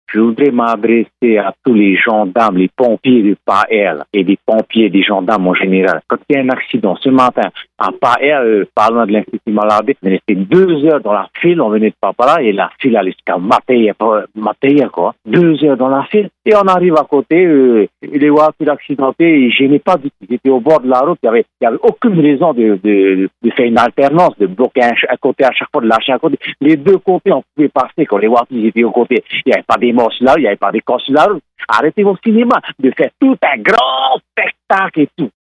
Je voudrais m'adresser à tous les gendarmes, les pompiers de Paël et des pompiers, des gendarmes en général. Quand il y a un accident ce matin à Paël, parlant de l'Institut Maladie, on restait 2 heures dans la file, on venait de Papara et la file allait jusqu'à Matéia, quoi. 2 heures dans la file et on arrive à côté, les voitures accidentées, je n'ai pas dit qu'ils étaient au bord de la route, il y avait aucune raison de faire une alternance, de bloquer un côté à chaque fois, de lâcher un côté. Les deux côtés, on pouvait passer quand les voitures étaient au côté. Il n'y avait pas des morts sur la route, il n'y avait pas des corps sur la route. Arrêtez vos cinémas de faire tout un grand spectacle et tout.